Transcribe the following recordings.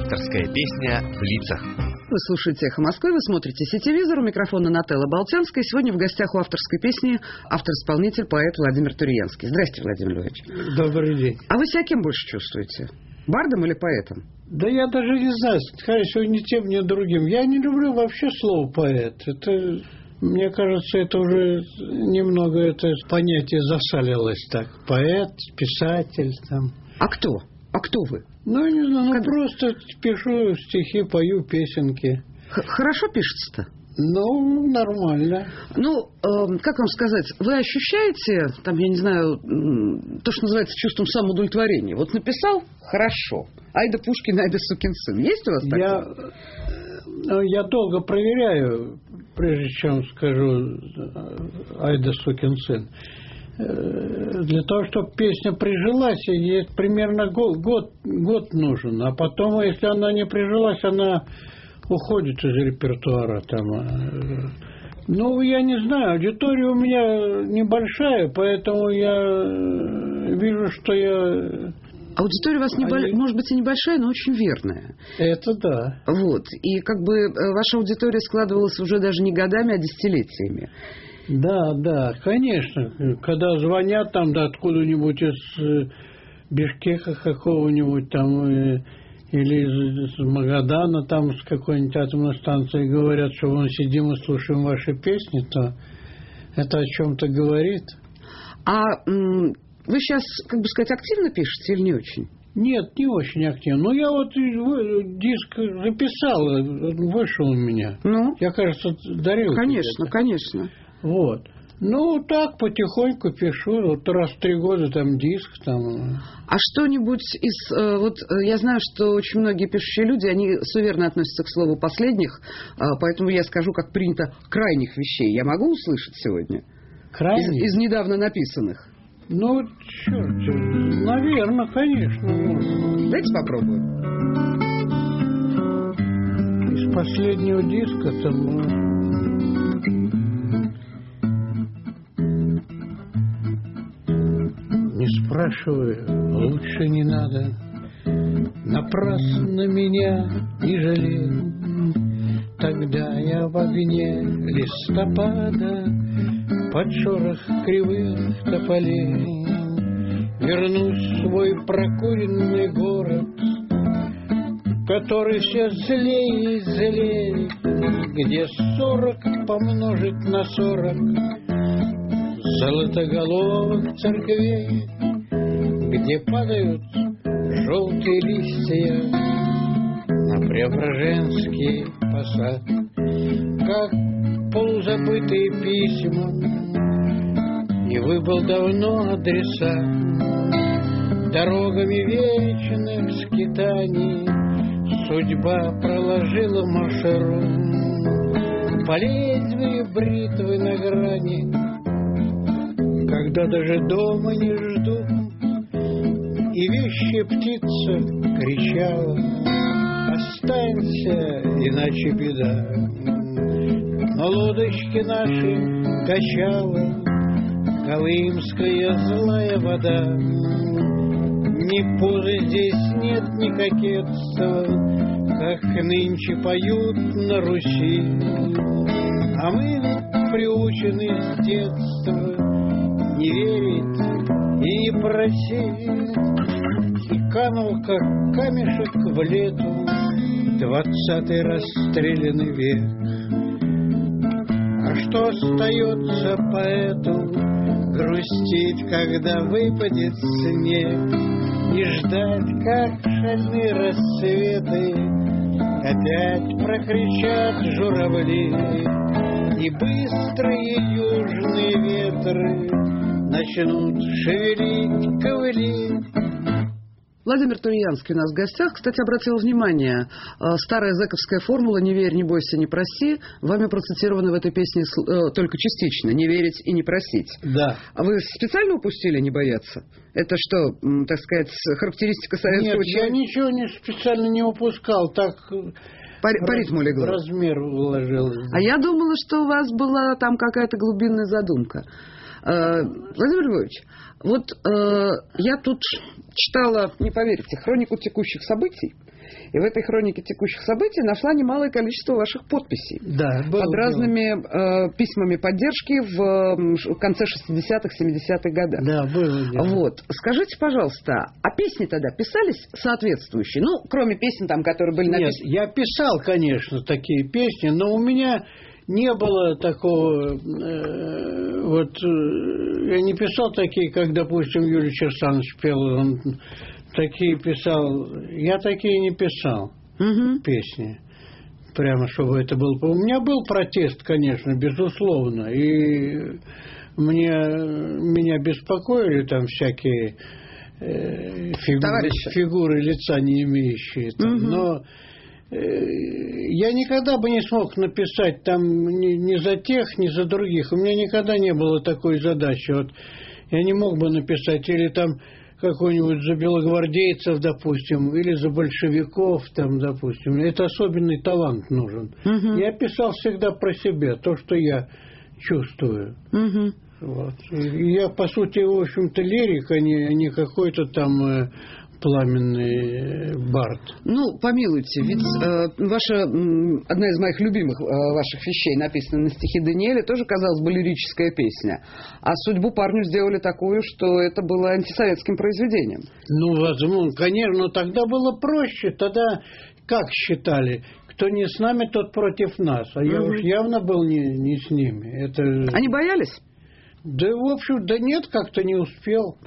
Авторская песня в лицах. Вы слушаете «Эхо Москвы», вы смотрите «Сетевизор», у микрофона Нателла Болтянская. Сегодня в гостях у авторской песни автор-исполнитель, поэт Владимир Туриянский. Здрасте, Владимир Львович. Добрый день. А вы себя кем больше чувствуете? Бардом или поэтом? Да я даже не знаю, скажу, ни тем, ни другим. Я не люблю вообще слово «поэт». Это, мне кажется, это уже немного это понятие засалилось так. Поэт, писатель там. А кто? А кто вы? Ну, не знаю, просто пишу стихи, пою песенки. Хорошо пишется-то? Ну, нормально. Ну, как вам сказать, вы ощущаете, там, я не знаю, то, что называется чувством самоудовлетворения? Вот написал – хорошо. Айда Пушкин, айда сукин сын. Есть у вас такое? Я долго проверяю, прежде чем скажу айда сукин сын. Для того, чтобы песня прижилась, ей примерно год нужен. А потом, если она не прижилась, она уходит из репертуара. Там. Ну, я не знаю, аудитория у меня небольшая, поэтому я вижу, что я... Аудитория у вас, может быть, и небольшая, но очень верная. Это да. Вот. И как бы ваша аудитория складывалась уже даже не годами, а десятилетиями. Да, конечно. Когда звонят там, да, откуда-нибудь из Бишкека какого-нибудь там, или из Магадана, там, с какой-нибудь атомной станции, говорят, что мы сидим и слушаем ваши песни, то это о чем-то говорит. А вы сейчас, как бы сказать, активно пишете или не очень? Нет, не очень активно. Ну, я вот диск записал, вышел у меня. Ну? Я, кажется, дарил. Конечно. Вот. Ну, так, потихоньку пишу. Вот раз в 3 года там диск. Там. А что-нибудь из... Вот я знаю, что очень многие пишущие люди, они суеверно относятся к слову последних, поэтому я скажу, как принято, крайних вещей. Я могу услышать сегодня? Крайних? Из недавно написанных. Ну, черт, наверное, конечно. Можно. Давайте попробуем. Из последнего диска там... Не спрашивай, лучше не надо, напрасно меня не жалей. Тогда я в огне листопада под шорох кривых тополей вернусь в свой прокуренный город, который все злее и злее, где 40 помножить на 40 золотоголовых церквей, где падают желтые листья на Преображенский посад, как полузабытые письма, не выбыл давно адреса. Дорогами вечных скитаний судьба проложила маршрут по лезвию бритвы на грани, когда даже дома не ждут. И вещая птица кричала: останься, иначе беда. Но лодочки наши качала колымская злая вода. Ни позы здесь нет, ни кокетства, как нынче поют на Руси. А мы приучены с детства не верить и не просить. И канул, как камешек в лету, 20-й расстрелянный век. А что остается поэту? Грустить, когда выпадет снег, и ждать, как шальные рассветы опять прокричат журавли, и быстрые южные ветры начнут шевелить ковыли. Владимир Туриянский у нас в гостях. Кстати, обратила внимание, старая зэковская формула «не верь, не бойся, не проси» вами процитирована в этой песне только частично. «Не верить и не просить». Да. А вы специально упустили «не бояться»? Это что, так сказать, характеристика советского человека? Нет, я ничего специально не упускал. Так по ритму легло. Размер уложил. А я думала, что у вас была там какая-то глубинная задумка. Владимир Львович, вот я тут читала, не поверите, хронику текущих событий И в этой хронике текущих событий нашла немалое количество ваших подписей. Да, под разными письмами поддержки в конце 60-х, 70-х годах. Да, было. Вот. Скажите, пожалуйста, а песни тогда писались соответствующие? Ну, кроме песен, там, которые были написаны. Нет, я писал, конечно, такие песни, но у меня не было такого, я не писал такие, как, допустим, Юрий Черсанович пел, он такие писал, я такие не писал, песни, прямо чтобы это было. У меня был протест, конечно, безусловно, и меня беспокоили там всякие фигуры лица не имеющие, там, но я никогда бы не смог написать там ни за тех, ни за других. У меня никогда не было такой задачи. Вот я не мог бы написать или там какой-нибудь за белогвардейцев, допустим, или за большевиков, там, допустим. Это особенный талант нужен. Я писал всегда про себя, то, что я чувствую. Вот. И я, по сути, в общем-то, лирик, а не какой-то там пламенный бард. Ну, помилуйте, ведь одна из моих любимых ваших вещей, написанная на стихи Даниэля, тоже, казалось бы, лирическая песня. А судьбу парню сделали такую, что это было антисоветским произведением. Ну, возможно, конечно, но тогда было проще. Тогда как считали? Кто не с нами, тот против нас. А я уж явно был не с ними. Они боялись? Да, в общем, да нет, как-то не успел.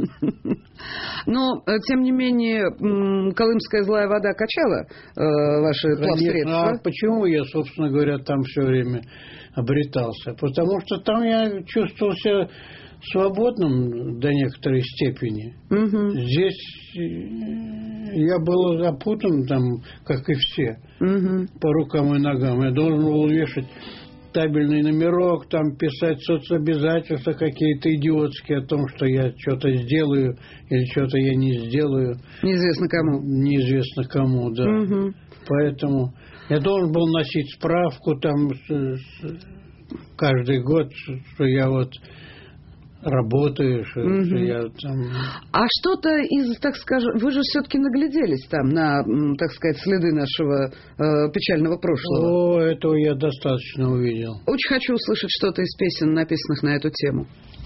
Но, тем не менее, колымская злая вода качала ваши плавсредства. А почему я, собственно говоря, там все время обретался? Потому что там я чувствовал себя свободным до некоторой степени. Здесь я был запутан, там, как и все, по рукам и ногам. Я должен был вешать табельный номерок, там писать соцобязательства какие-то идиотские о том, что я что-то сделаю или что-то я не сделаю. Неизвестно кому. Неизвестно кому, да. Поэтому я должен был носить справку там каждый год, что я вот работаю, что я там... А что-то из, так скажем, вы же все-таки нагляделись там на, так сказать, следы нашего печального прошлого. О, этого я достаточно увидел. Очень хочу услышать что-то из песен, написанных на эту тему.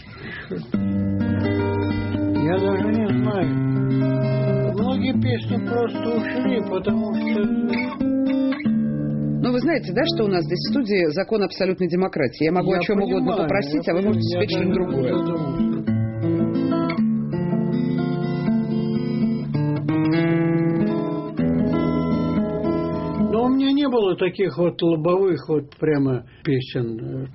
Я даже не знаю. Многие песни просто ушли, потому что... Ну, вы знаете, да, что у нас здесь в студии закон абсолютной демократии. Я могу о чем угодно попросить, а вы можете спеть что-нибудь другое. Но у меня не было таких вот лобовых вот прямо песен.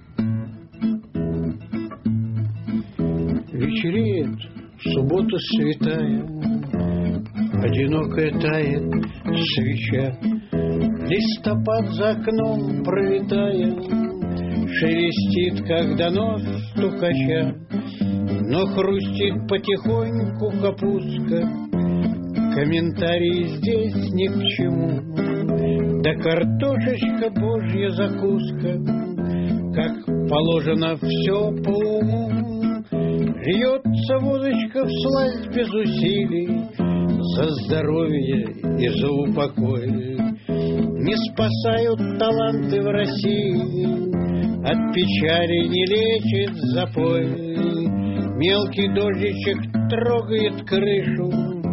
Вечереет, суббота святая, одинокая тает свеча. Листопад за окном пролетая, шелестит, как донос стукача, но хрустит потихоньку капустка. Комментарии здесь ни к чему, да картошечка божья закуска, как положено все по уму. Льется водочка всласть без усилий, за здоровье и за упокой. Не спасают таланты в России, от печали не лечит запой. Мелкий дождичек трогает крышу,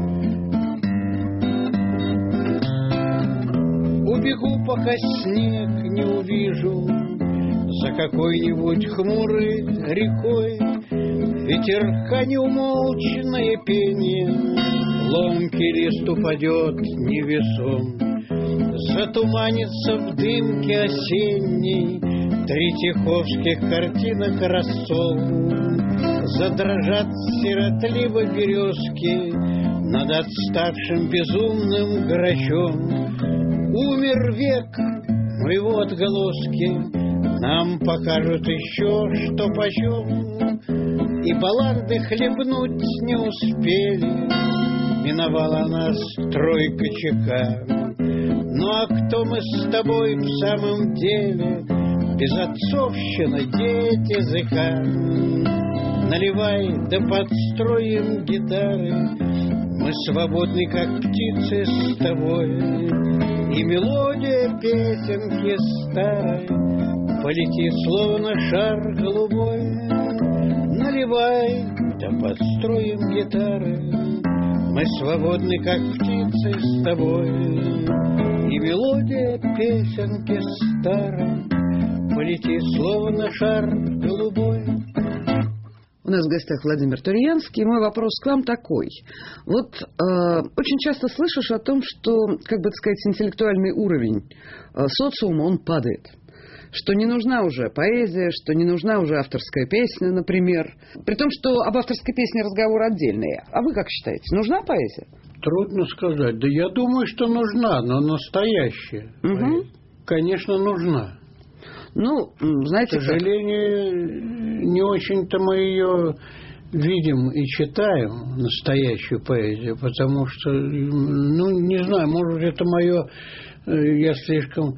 убегу, пока снег не увижу, за какой-нибудь хмурой рекой. Ветерка неумолчное пение, ломкий лист упадет невесом. Затуманится в дымке осенней третьяковских картинок рассол. Задрожат сиротливо березки над отставшим безумным грачом. Умер век, мы в отголоске, нам покажут еще что почем. И баллады хлебнуть не успели, миновала нас тройка ЧК. Ну а кто мы с тобой в самом деле? Безотцовщина, дети языка. Наливай, да подстроим гитары, Мы свободны, как птицы с тобой, и мелодия песенки старой полетит, словно шар голубой. Наливай, да подстроим гитары. Мы свободны, как птицы с тобой, и мелодия песенки старой полетит, словно шар голубой. У нас в гостях Владимир Турьянский. Мой вопрос к вам такой. Вот очень часто слышишь о том, что, как бы сказать, интеллектуальный уровень социума, он падает. Что не нужна уже поэзия, что не нужна уже авторская песня, например. При том, что об авторской песне разговор отдельный. А вы как считаете, нужна поэзия? Трудно сказать. Да я думаю, что нужна, но настоящая. Угу. Конечно, нужна. Ну, знаете, к сожалению, не очень-то мы ее видим и читаем, настоящую поэзию, потому что, ну, не знаю, может, это мое, я слишком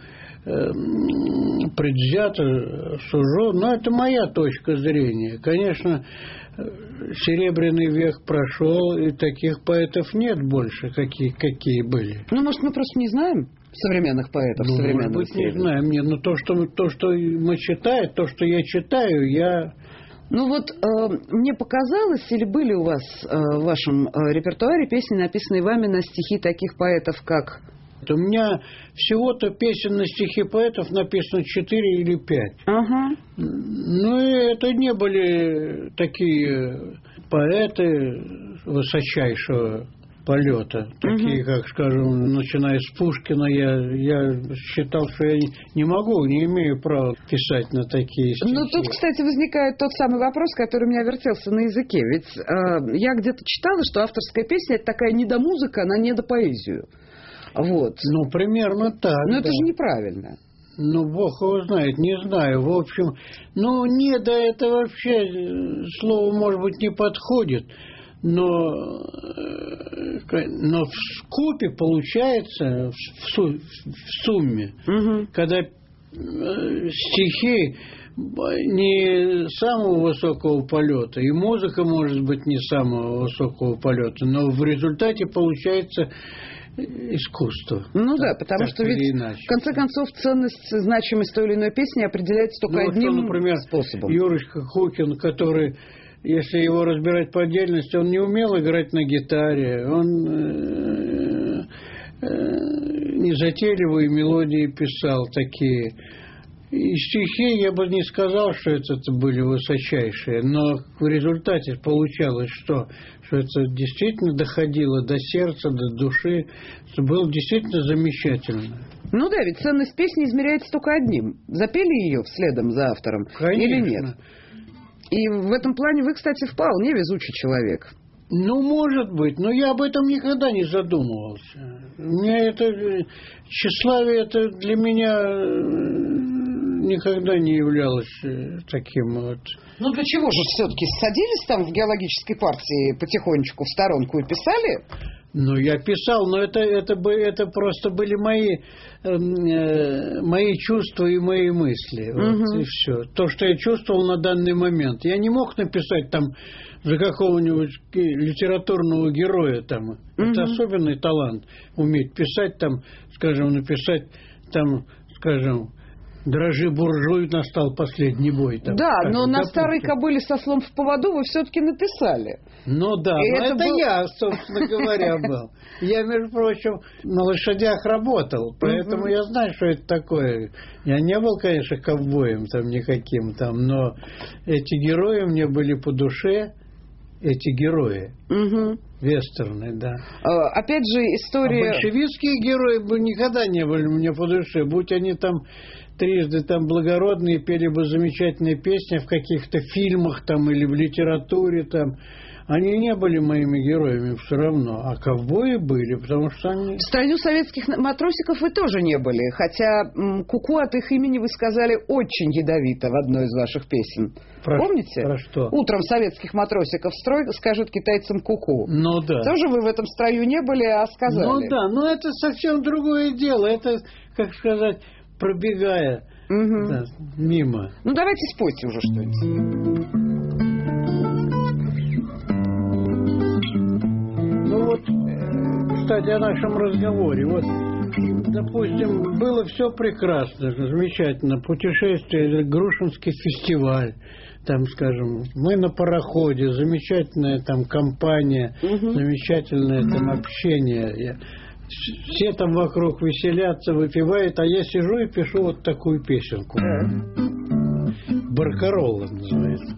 предвзято сужу, но это моя точка зрения. Конечно, Серебряный век прошел, и таких поэтов нет больше, какие были. Ну, может, мы просто не знаем современных поэтов, ну, современных. Может быть, не знаем. Нет, но то, что мы читаем, то, что я читаю, я... Ну вот, мне показалось, или были у вас в вашем репертуаре песни, написанные вами на стихи таких поэтов, как... У меня всего-то песен на стихи поэтов написано 4 или 5. Ага. Ну, и это не были такие поэты высочайшего полета. Такие, как, скажем, начиная с Пушкина, я считал, что я не могу, не имею права писать на такие стихи. Ну, тут, кстати, возникает тот самый вопрос, который у меня вертелся на языке. Ведь я где-то читала, что авторская песня – это такая недомузыка, она недопоэзию. Вот. Ну, примерно так. Но это же неправильно. Ну, Бог его знает, не знаю. В общем, ну, не, да, это вообще слово, может быть, не подходит. Но в скупе получается, в сумме, когда стихи не самого высокого полета, и музыка может быть не самого высокого полета, но в результате получается искусство. Ну да, потому что ведь в конце концов ценность, значимость той или иной песни определяется только одним например, способом. Юрочка Хукин, который, если его разбирать по отдельности, он не умел играть на гитаре, он незатейливые мелодии писал такие. И стихи, я бы не сказал, что это были высочайшие, но в результате получалось, что это действительно доходило до сердца, до души, что было действительно замечательно. Ну да, ведь ценность песни измеряется только одним. Запели ее следом за автором, конечно, или нет? И в этом плане вы, кстати, вполне везучий человек. Ну, может быть, но я об этом никогда не задумывался. У меня это тщеславие, это для меня никогда не являлось таким вот. Ну, для чего же все-таки садились там в геологической партии потихонечку в сторонку и писали? Ну, я писал, но это просто были мои чувства и мои мысли. Вот, и все. То, что я чувствовал на данный момент. Я не мог написать там за какого-нибудь литературного героя там. Это особенный талант. Уметь писать там, скажем, написать там, скажем, «Дрожи, буржуй, настал последний бой». Там, да, так, но на старой кобыле со слом в поводу вы все-таки написали. Ну да, и но это я, собственно говоря, был. Я, между прочим, на лошадях работал, поэтому я знаю, что это такое. Я не был, конечно, ковбоем там никаким там, но эти герои мне были по душе, эти герои. Вестерны, да. Опять же, история... А большевистские герои бы никогда не были мне по душе, будь они там трижды там благородные, пели бы замечательные песни в каких-то фильмах там или в литературе там. Они не были моими героями все равно, а ковбои были, потому что они... В строю советских матросиков вы тоже не были, хотя куку от их имени вы сказали очень ядовито в одной из ваших песен. Помните? Про что? Утром советских матросиков в строй скажут китайцам куку. Ну да. Тоже вы в этом строю не были, а сказали. Ну да, но это совсем другое дело. Это, как сказать, пробегая да, мимо. Ну давайте спойте уже что-нибудь. Ну вот сказать о нашем разговоре. Вот, допустим, было все прекрасно, замечательно. Путешествие, Грушинский фестиваль, там, скажем, мы на пароходе, замечательная там компания, замечательное там общение. Все там вокруг веселятся, выпивают, а я сижу и пишу вот такую песенку. Баркаролла называется.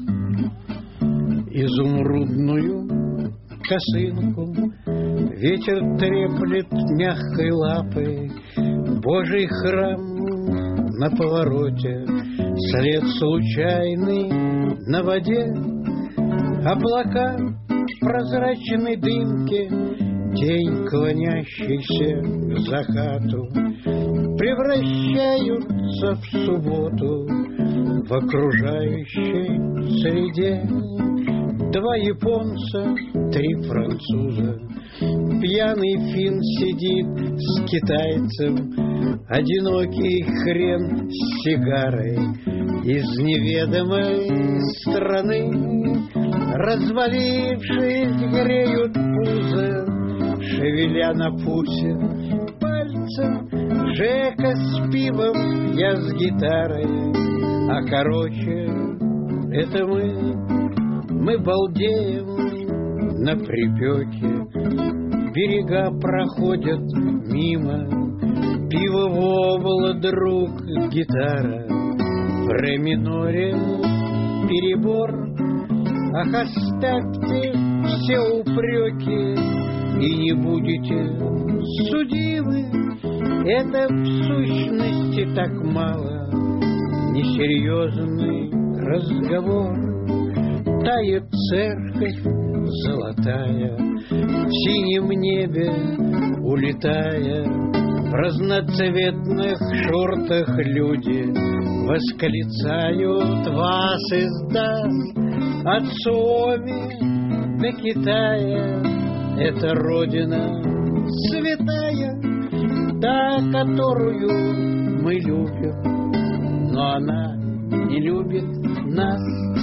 Изумрудную косынку ветер треплет мягкой лапой, Божий храм на повороте, след случайный на воде, облака прозрачной дымки, тень, клонящийся к закату, превращаются в субботу в окружающей среде. Два японца, три француза, пьяный фин сидит с китайцем, одинокий хрен с сигарой из неведомой страны. Развалившись, греют пузо, шевеля на пусе пальцем. Жека с пивом, я с гитарой, а короче, это мы балдеем на припеке. Берега проходят мимо, пиво вобла, друг, гитара. В ре миноре перебор, ах, оставьте все упреки и не будете судимы. Это в сущности так мало, несерьезный разговор. Тает церковь золотая, в синем небе улетая, в разноцветных шортах люди восклицают: вас издаст от Суоми до Китая. Это родина святая, та, которую мы любим, но она не любит нас.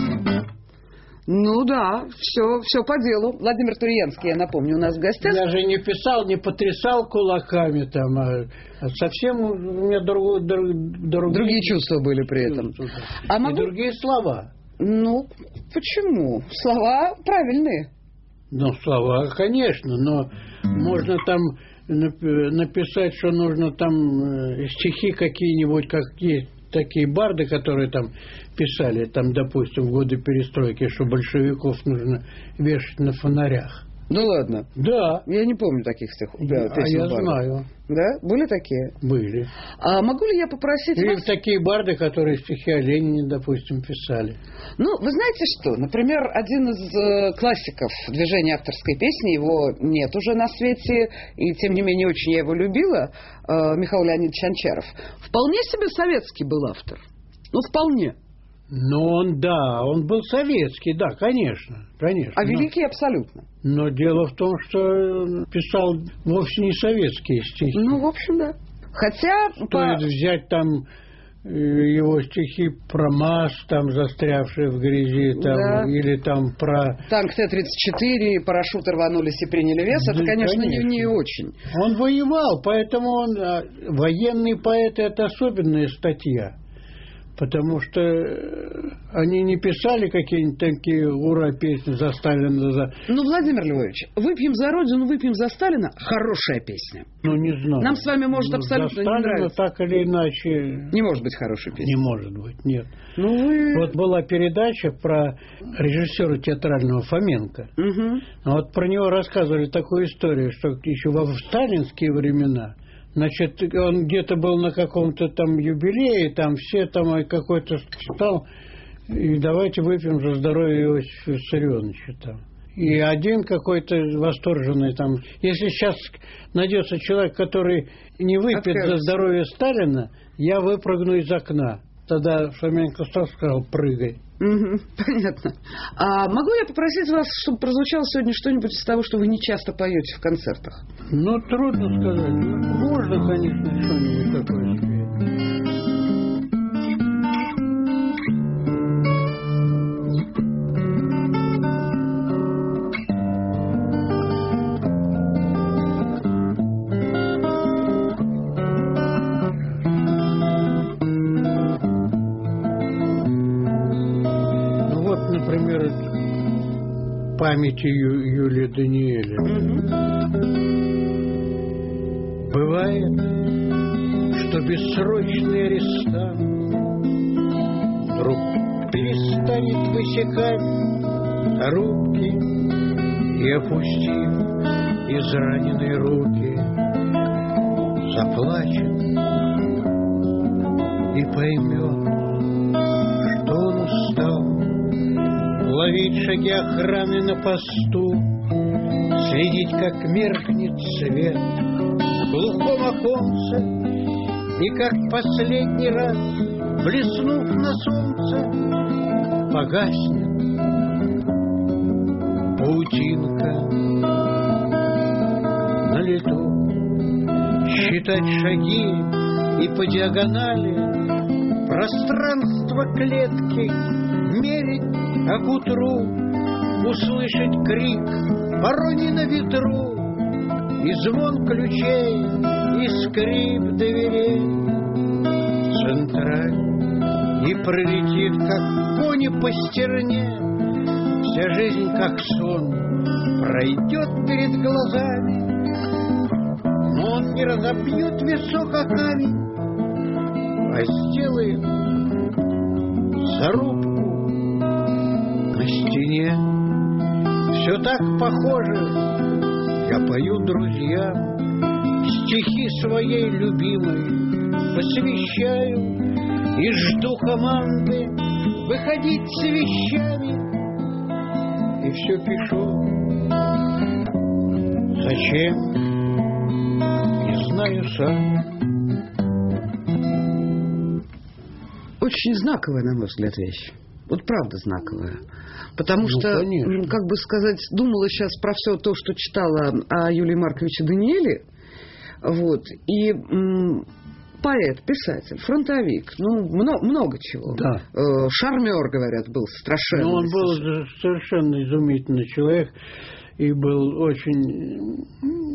Ну да, все по делу. Владимир Туриянский, я напомню, у нас в гостях. Я же не писал, не потрясал кулаками там, а совсем у меня другие чувства были при этом. А и другие слова. Ну, почему? Слова правильные. Ну, слова, конечно, но можно там написать, что нужно там стихи какие-нибудь, как есть такие барды, которые там писали, там, допустим, в годы перестройки, что большевиков нужно вешать на фонарях. Ну ладно. Да. Я не помню таких стихов. Да, я знаю. Да? Были такие? Были. А могу ли я попросить Или вас... такие барды, которые стихи о Ленине, допустим, писали. Ну, вы знаете что? Например, один из классиков движения авторской песни, его нет уже на свете, и тем не менее очень я его любила, Михаил Леонидович Анчаров. Вполне себе советский был автор. Ну, вполне. Ну, он был советский, да, конечно. А великий абсолютно. Но дело в том, что писал вовсе не советские стихи. Ну, в общем, да. Хотя... Стоит взять там его стихи про МАЗ, там, застрявшие в грязи, там, да. Или там про... Танк Т-34, парашюты рванулись и приняли вес. Да, это, конечно, не очень. Он воевал, поэтому военный поэт – это особенная статья. Потому что они не писали какие-нибудь такие ура-песни за Сталина. Ну, Владимир Львович, «Выпьем за Родину, выпьем за Сталина» – хорошая песня. Ну, не знаю. Нам с вами может абсолютно не нравиться. Так или иначе... Не может быть хорошей песней. Не может быть, нет. Ну, вы... Вот была передача про режиссера театрального Фоменко. Угу. Вот про него рассказывали такую историю, что еще во сталинские времена... Значит, он где-то был на каком-то там юбилее, там все там какой-то стал, и давайте выпьем за здоровье Иосифа Виссарионовича там. И один какой-то восторженный там, если сейчас найдется человек, который не выпьет за здоровье Сталина, я выпрыгну из окна. Тогда Фоменко сказал: прыгай. Угу, понятно. А могу я попросить вас, чтобы прозвучало сегодня что-нибудь из того, что вы не часто поете в концертах? Ну, трудно сказать. Можно, конечно, что-нибудь такое спеть. памяти Юлии Даниэлевны. Бывает, что бессрочный арестант вдруг перестанет высекать руки и, опустив израненные руки, заплачет и поймет, что он устал ловить шаги охраны на посту, следить, как меркнет свет в глухом оконце, и как последний раз, блеснув на солнце, погаснет паутинка на лету. Считать шаги и по диагонали пространство клетки мерить, а к утру услышать крик вороний на ветру и звон ключей, и скрип дверей. Централь и пролетит, как кони по стерне, вся жизнь, как сон, пройдет перед глазами, но он не разобьет висок о камень, а сделает зарубку на стене. Все так похоже, я пою друзьям стихи своей любимой, посвящаю и жду команды выходить с вещами. И все пишу. Зачем? Не знаю сам. Очень знаковая, на мой взгляд, вещь. Вот правда знаковая. Потому что, конечно. как бы сказать, думала сейчас про все то, что читала о Юлии Марковиче Даниэле. Вот. И поэт, писатель, фронтовик, ну, много чего. Да. Шармер, говорят, был страшенный. Ну, он был совершенно изумительный человек и был очень...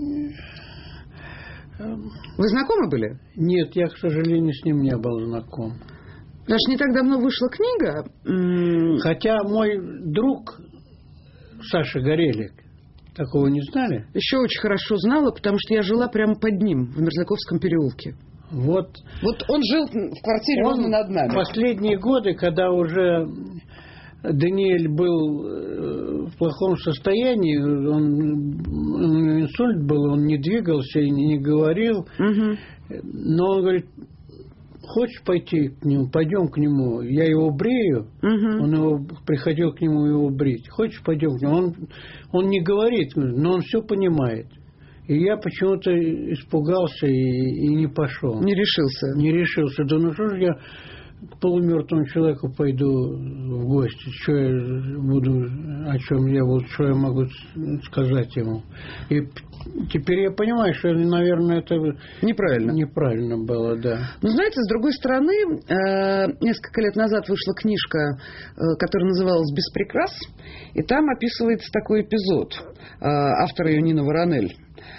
Вы знакомы были? Нет, я, к сожалению, с ним не был знаком. Даже не так давно вышла книга. Хотя мой друг Саша Горелик, такого не знали? Еще очень хорошо знала, потому что я жила прямо под ним, в Мерзляковском переулке. Вот он жил в квартире ровно над нами. В последние годы, когда уже Даниэль был в плохом состоянии, он инсульт был, он не двигался и не говорил, но он говорит: хочешь пойти к нему, пойдем к нему, я его брею, он приходил к нему его брить, хочешь пойдем к нему, он не говорит, но он все понимает. И я почему-то испугался и не пошел. Не решился. Не решился. Да ну что ж я к полумертвому человеку пойду в гости, что я буду, о чем я буду, что я могу сказать ему. И теперь я понимаю, что, наверное, это неправильно было, да. Ну, знаете, с другой стороны, несколько лет назад вышла книжка, которая называлась «Без прикрас», и там описывается такой эпизод, автора ее Нина Воронель,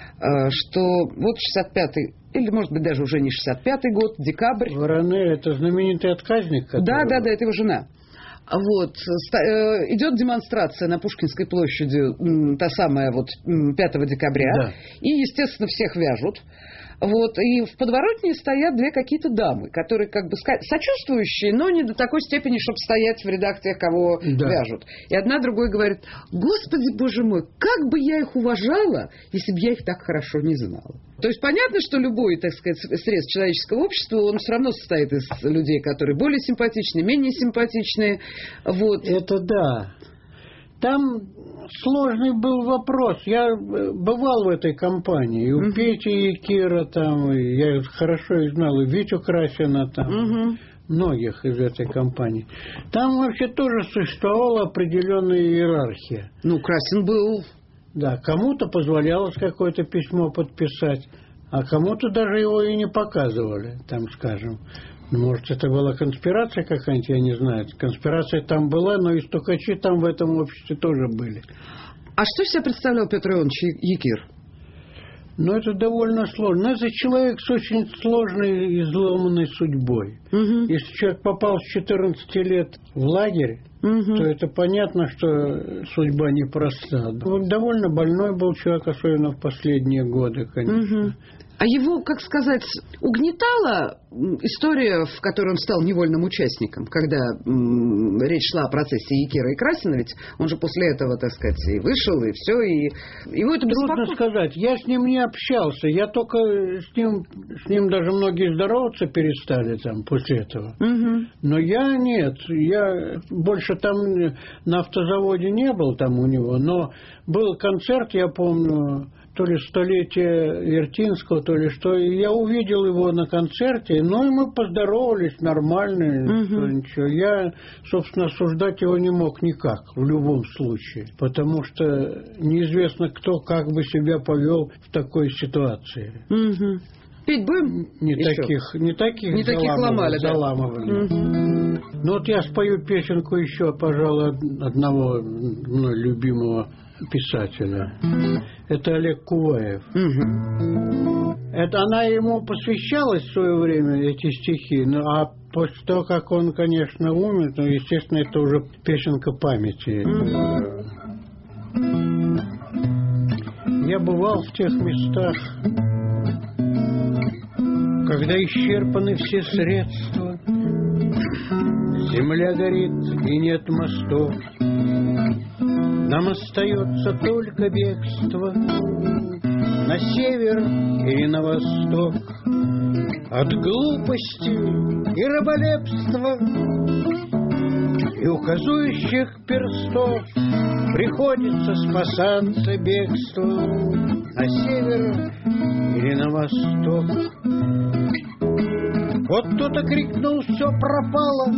что вот 65-й, или, может быть, даже уже не 65-й год, декабрь. Воронель — это знаменитый отказник? Да, это его жена. Вот, идет демонстрация на Пушкинской площади, та самая вот 5 декабря, да. И, естественно, всех вяжут. Вот, и в подворотне стоят две какие-то дамы, которые как бы сочувствующие, но не до такой степени, чтобы стоять в рядах тех, кого вяжут. И одна другой говорит: Господи, Боже мой, как бы я их уважала, если бы я их так хорошо не знала. То есть понятно, что любой, так сказать, срез человеческого общества, он все равно состоит из людей, которые более симпатичные, менее симпатичные. Вот. Это да. Там сложный был вопрос. Я бывал в этой компании. И у Пети Якира там, и я хорошо их знал, и Витю Красина там, многих из этой компании. Там вообще тоже существовала определенная иерархия. Ну, Красин был... Да, кому-то позволялось какое-то письмо подписать, а кому-то даже его и не показывали, там, скажем. Может, это была конспирация какая-нибудь, я не знаю. Конспирация там была, но и стукачи там в этом обществе тоже были. А что из себя представлял Петр Иванович Якир? Ну, это довольно сложно. Это человек с очень сложной и изломанной судьбой. Если человек попал с 14 лет в лагерь, то это понятно, что судьба непроста. Довольно больной был человек, особенно в последние годы, конечно. А его, как сказать, угнетала история, в которой он стал невольным участником, когда речь шла о процессе Якира и Красина, ведь он же после этого, так сказать, и вышел, и все, и его это беспокоило. Трудно сказать. Я с ним не общался. Я только с ним даже многие здороваться перестали там после этого. Но я нет. Я больше там на автозаводе не был там у него, но был концерт, я помню, то ли столетие Вертинского, то ли что. И я увидел его на концерте, ну и мы поздоровались нормально. Ничего. Я, собственно, осуждать его не мог никак, в любом случае. Потому что неизвестно, кто как бы себя повел в такой ситуации. Петь будем? Не таких заламывали. Ну вот я спою песенку еще, пожалуй, одного мной любимого писателя. Это Олег Куваев. Это она ему посвящалась в свое время, эти стихи. Ну, а после того, как он, конечно, умер, ну, естественно, это уже песенка памяти. Я бывал в тех местах, когда исчерпаны все средства, земля горит и нет мостов. Нам остается только бегство на север или на восток. От глупости и раболепства и указующих перстов приходится спасаться бегством на север или на восток. Вот кто-то крикнул: все пропало,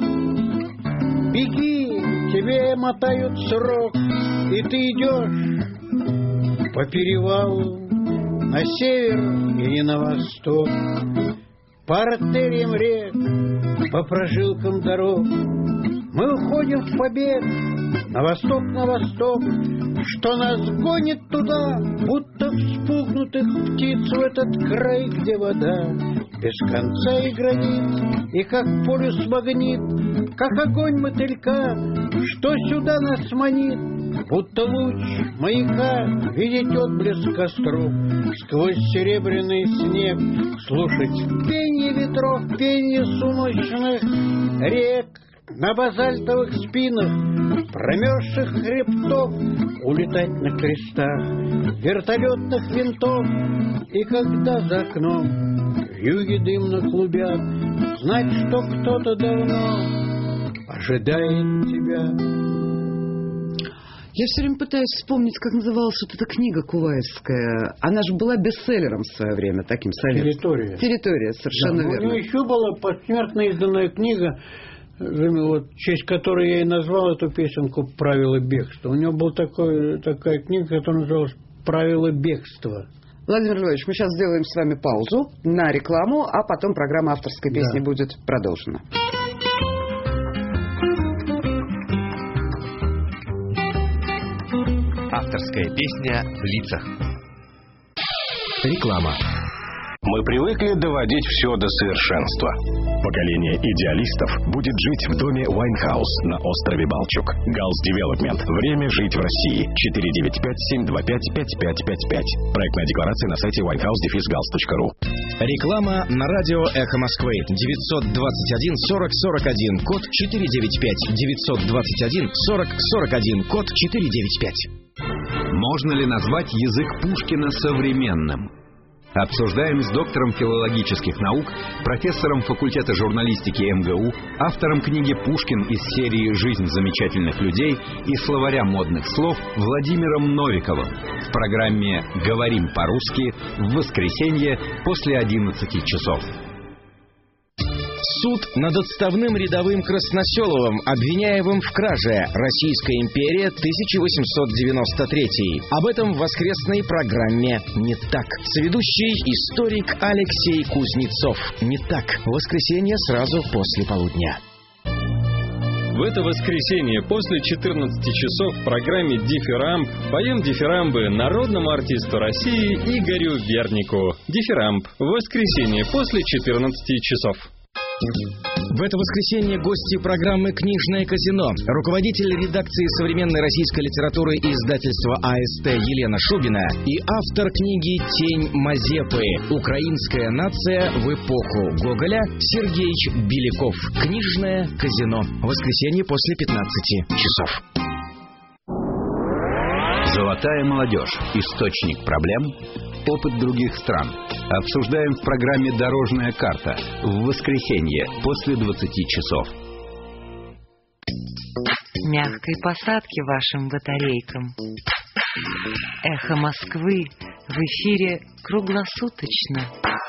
беги, тебе мотают срок. И ты идешь по перевалу на север или на восток, по артериям рек, по прожилкам дорог. Мы уходим в побег на восток, что нас гонит туда, будто вспугнутых птиц, в этот край, где вода без конца и границ, и как полюс магнит, как огонь мотылька, что сюда нас манит, будто луч маяка, видеть отблеск костров сквозь серебряный снег, слушать пение ветров, пение сумрачных рек, на базальтовых спинах промерзших хребтов улетать на крестах вертолетных винтов. И когда за окном вьюги дымно клубят, знать, что кто-то давно ожидает тебя. Я все время пытаюсь вспомнить, как называлась вот эта книга куваевская. Она же была бестселлером в свое время, таким советским. Территория, совершенно верно. У нее еще была посмертно изданная книга, вот, в честь которой я и назвал эту песенку «Правила бегства». У него была такая книга, которая называлась «Правила бегства». Владимир Львович, мы сейчас сделаем с вами паузу на рекламу, а потом программа авторской песни будет продолжена. Авторская песня в лицах. Реклама. Мы привыкли доводить все до совершенства. Поколение идеалистов будет жить в доме Winehouse на острове Балчук. Галс Девелопмент. Время жить в России. 495-725-5555. Проектная декларация на сайте winehouse-gals.ru. Реклама на радио «Эхо Москвы». 921-40-41, код 495. 921-40-41, код 495. Можно ли назвать язык Пушкина современным? Обсуждаем с доктором филологических наук, профессором факультета журналистики МГУ, автором книги «Пушкин» из серии «Жизнь замечательных людей» и словаря модных слов Владимиром Новиковым в программе «Говорим по-русски» в воскресенье после 11 часов. Суд над отставным рядовым Красноселовым, обвиняемым в краже. Российская империя, 1893. Об этом в воскресной программе «Не так». Соведущий историк Алексей Кузнецов. «Не так». Воскресенье сразу после полудня. В это воскресенье после 14 часов в программе «Дифирамб» поем дифирамбы народному артисту России Игорю Вернику. «Дифирамб». В воскресенье после 14 часов. В это воскресенье гости программы «Книжное казино». Руководитель редакции современной российской литературы и издательства АСТ Елена Шубина и автор книги «Тень Мазепы. Украинская нация в эпоху Гоголя» Сергей Беляков. «Книжное казино». Воскресенье после 15 часов. Золотая молодежь. Источник проблем. Опыт других стран. Обсуждаем в программе «Дорожная карта» в воскресенье после 20 часов. Мягкой посадки вашим батарейкам. Эхо Москвы в эфире круглосуточно.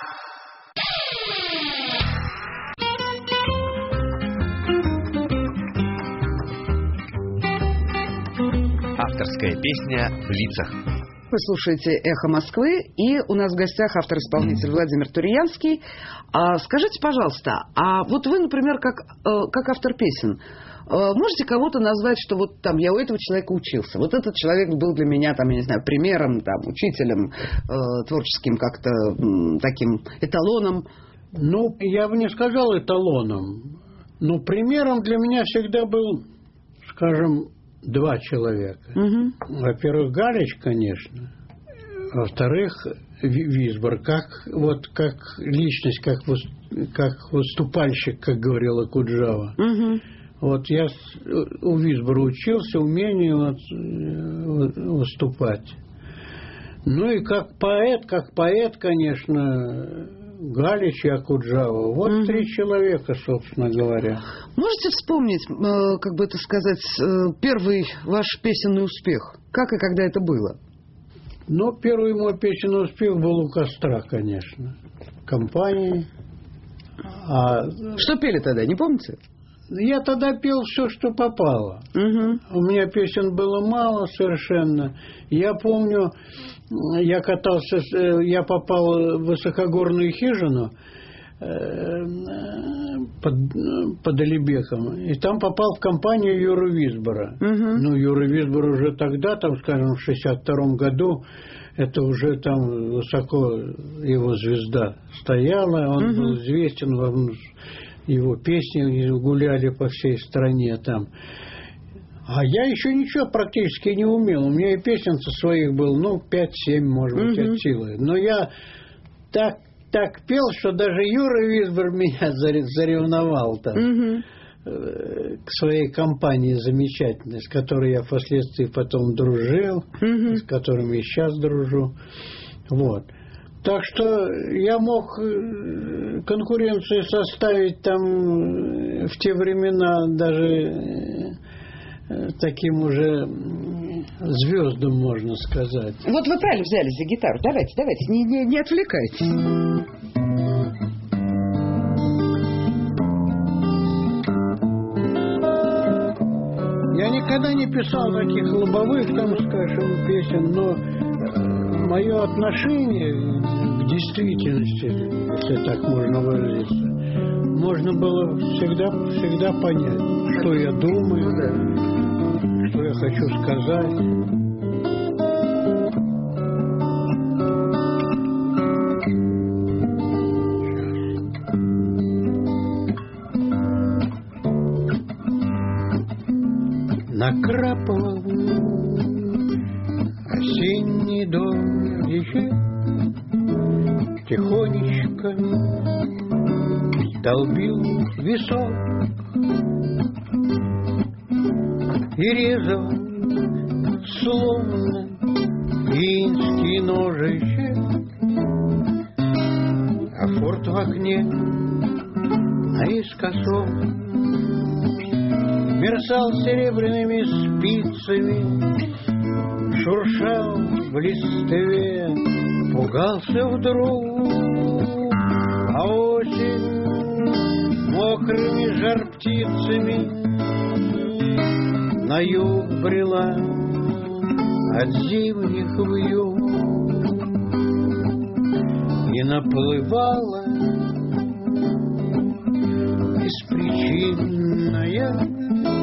Авторская песня в лицах. Вы слушаете «Эхо Москвы», и у нас в гостях автор-исполнитель Владимир Туриянский. Скажите, пожалуйста, а вот вы, например, как автор песен, можете кого-то назвать, что вот там я у этого человека учился, вот этот человек был для меня, там, я не знаю, примером, там, учителем, творческим как-то таким эталоном? Ну, я бы не сказал эталоном, но примером для меня всегда был, скажем, два человека. Угу. Во-первых, Галич, конечно. Во-вторых, Висбор, как личность, как выступальщик, как говорила Куджава. Угу. Вот я у Висбора учился умению выступать. Ну и как поэт, конечно, Галич и Акуджава. Вот три человека, собственно говоря. Можете вспомнить, как бы это сказать, первый ваш песенный успех? Как и когда это было? Ну, первый мой песенный успех был у костра, конечно. В компании. Что пели тогда, не помните? Я тогда пел все, что попало. Угу. У меня песен было мало совершенно. Я помню, я попал в высокогорную хижину под Алибеком, и там попал в компанию Юры Висбора. Угу. Ну, Юра Висбор уже тогда, там, скажем, в 62-м году, это уже там высоко его звезда стояла, он был известен, его песни гуляли по всей стране там. А я еще ничего практически не умел. У меня и песен своих было, 5-7, может быть, от силы. Но я так пел, что даже Юра Висбор меня заревновал там к своей компании замечательной, с которой я впоследствии потом дружил, с которыми и сейчас дружу. Вот. Так что я мог конкуренцию составить там в те времена даже таким уже звездам, можно сказать. Вот вы правильно взялись за гитару. Давайте, не отвлекайтесь. Я никогда не писал таких лобовых, там, скажем, песен, но мое отношение к действительности, если так можно выразиться, можно было всегда понять, что я думаю, что я хочу сказать. Накрапывал осенний дождь, тихонечко долбил висок и резал, словно финский ножище, а форт в окне наискосок мерцал серебряными спицами, шуршал в листве, пугался вдруг, а осень мокрыми жар-птицами на юг брела от зимних вьюг и наплывала беспричинная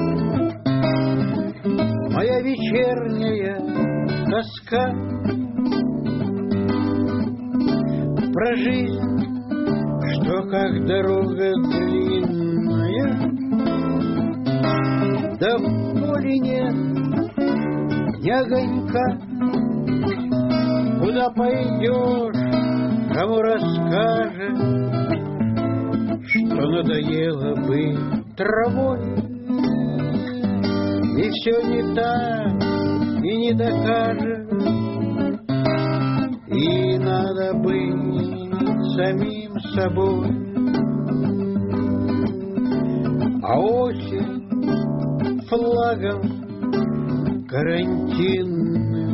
моя вечерняя тоска про жизнь, что как дорога длинная, да в поле нет ни огонька. Куда пойдешь, кому расскажешь, что надоело быть травой, и все не так, и не докажешь, и надо быть самим собой. А осень флагом карантинным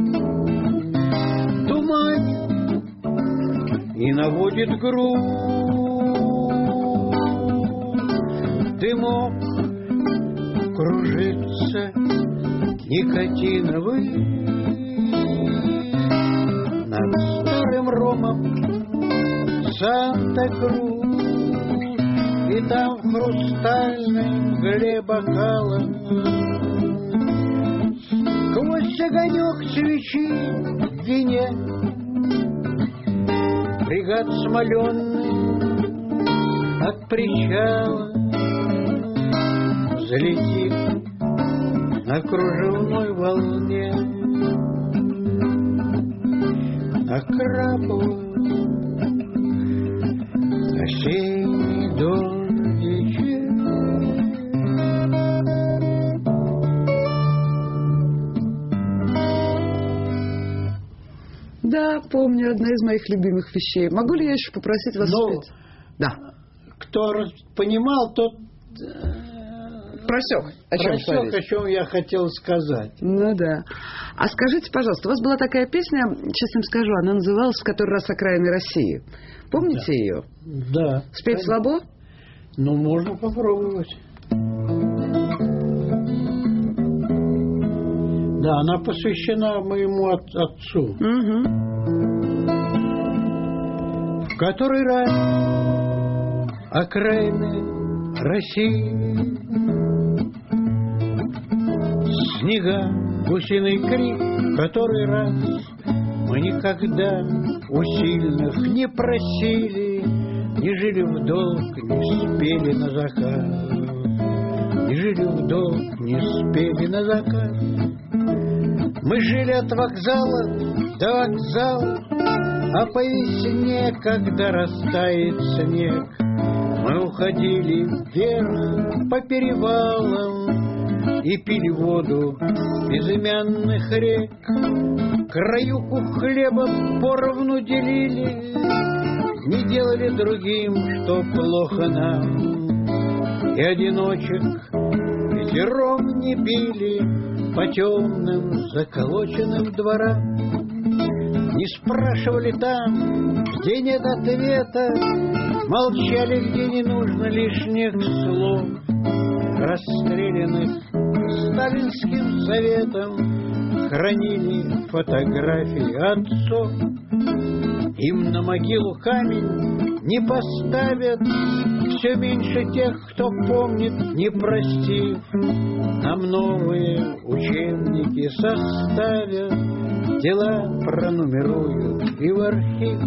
туманит и наводит грусть. Дымок кружится никотиновый над старым ромом Санта-Крус, и там в хрустальной мгле бокала сквозь огонек свечи в вине фрегат смоленный от причала залетит на кружевной волне, накрапывает осенний дождичек. Да, помню, одна из моих любимых вещей. Могу ли я еще попросить вас спеть? Да. Кто понимал, тот просек, о чем я хотел сказать. Ну да. А скажите, пожалуйста, у вас была такая песня, честно скажу, она называлась «В который раз окраины России». Помните ее? Да. Спеть слабо? Ну, можно попробовать. Да, она посвящена моему отцу. Угу. В который раз окраины России, снега, гусиный крик, в который раз мы никогда у сильных не просили, не жили в долг, не спели на заказ, не жили в долг, не спели на заказ. Мы жили от вокзала до вокзала, а по весне, когда растает снег, мы уходили вверх по перевалам и пили воду безымянных рек. Краюху хлеба поровну делили, не делали другим, что плохо нам, и одиночек ветером не били по темным заколоченным дворам. Не спрашивали там, где нет ответа, молчали, где не нужно лишних слов. Расстрелянных сталинским советом хранили фотографии отцов. Им на могилу камень не поставят, все меньше тех, кто помнит, не простив. Нам новые учебники составят, дела пронумеруют и в архив.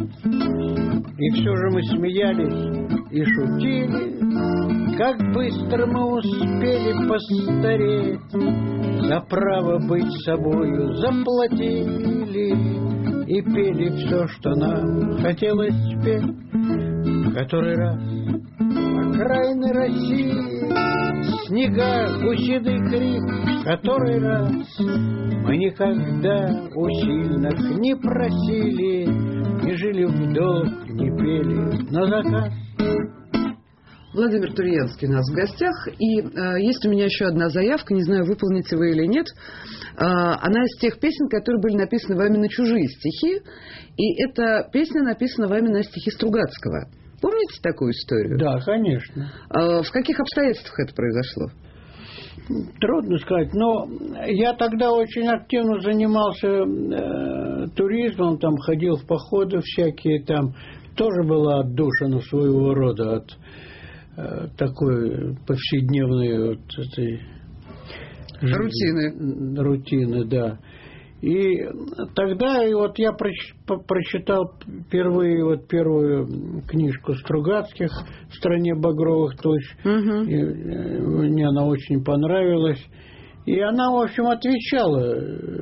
И все же мы смеялись и шутили, как быстро мы успели постареть. За право быть собою заплатили и пели все, что нам хотелось петь. В который раз окраины России, снега, гусиный крик, в который раз мы никогда у сильных не просили, не жили в долг, не пели на заказ. Владимир Турьянский у нас в гостях. И есть у меня еще одна заявка, не знаю, выполните вы или нет. Она из тех песен, которые были написаны вами на чужие стихи. И эта песня написана вами на стихи Стругацкого. Помните такую историю? Да, конечно. В каких обстоятельствах это произошло? Трудно сказать, но я тогда очень активно занимался туризмом, там ходил в походы всякие, там тоже была отдушина своего рода от такой повседневной вот этой рутины, да. И тогда вот я прочитал первую книжку Стругацких «В стране багровых туч». И мне она очень понравилась. И она, в общем, отвечала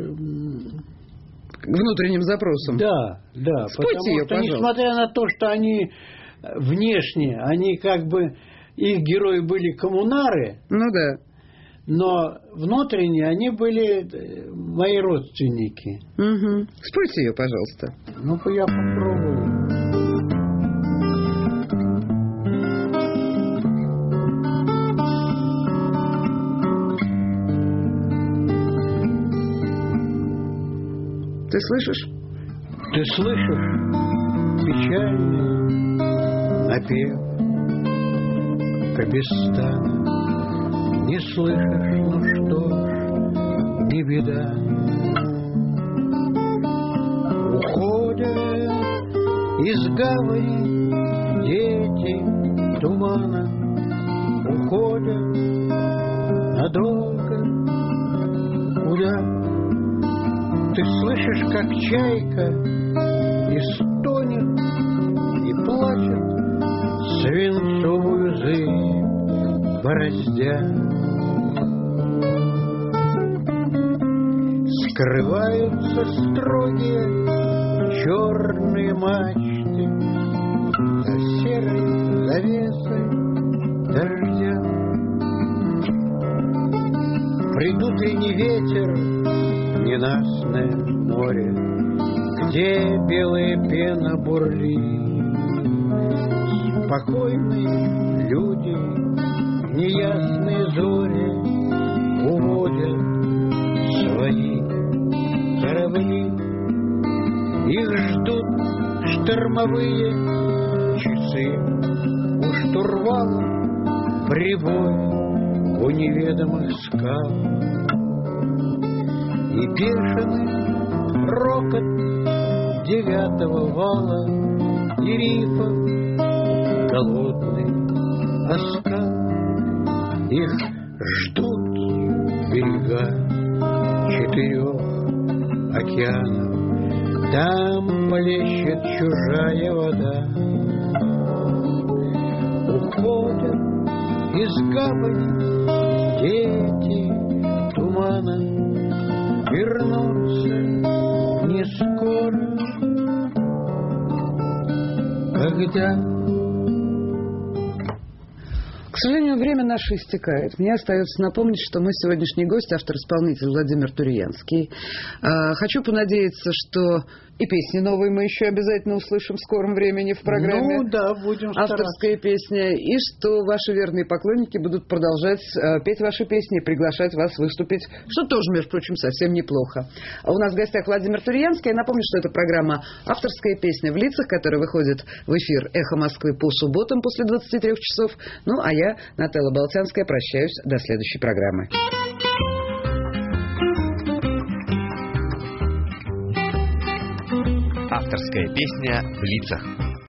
внутренним запросам. Да. Спойте ее, что, пожалуйста. несмотря на то, что они внешне, они как бы, их герои были коммунары. Ну да. Но внутренне они были мои родственники. Спойте ее, пожалуйста. Ну-ка я попробую. Ты слышишь? Ты слышишь печальный напев Кабистана? Не слышишь, ну что ж, не беда. Уходят из гавани дети тумана, уходят надолго. Куда? Ты слышишь, как чайка и стонет, и плачет свинцовую зыбь бороздя. Скрываются строгие черные мачты за серой завесой дождя. Предутренний ветер, ненастное море, где белая пена бурлит. Спокойные люди, неясные зори уводят свои корабли. Их ждут штормовые часы, у штурвала прибой у неведомых скал. И бешеный рокот 9-го вала, и рифа голодный оскал. Их ждут берега 4 океанов, там плещет чужая вода. Уходят из гавани дети тумана, вернуться не скоро. Когда? К сожалению, время наше истекает. Мне остается напомнить, что мы сегодняшний гость, автор-исполнитель Владимир Туриянский. Хочу понадеяться, что и песни новые мы еще обязательно услышим в скором времени в программе. Ну да, будем стараться. Авторская песня. И что ваши верные поклонники будут продолжать петь ваши песни и приглашать вас выступить, что тоже, между прочим, совсем неплохо. У нас в гостях Владимир Туриянский. Я напомню, что это программа «Авторская песня в лицах», которая выходит в эфир «Эхо Москвы» по субботам после 23 часов. Ну, а я, Нателла Болтянская, прощаюсь до следующей программы. Авторская песня в лицах.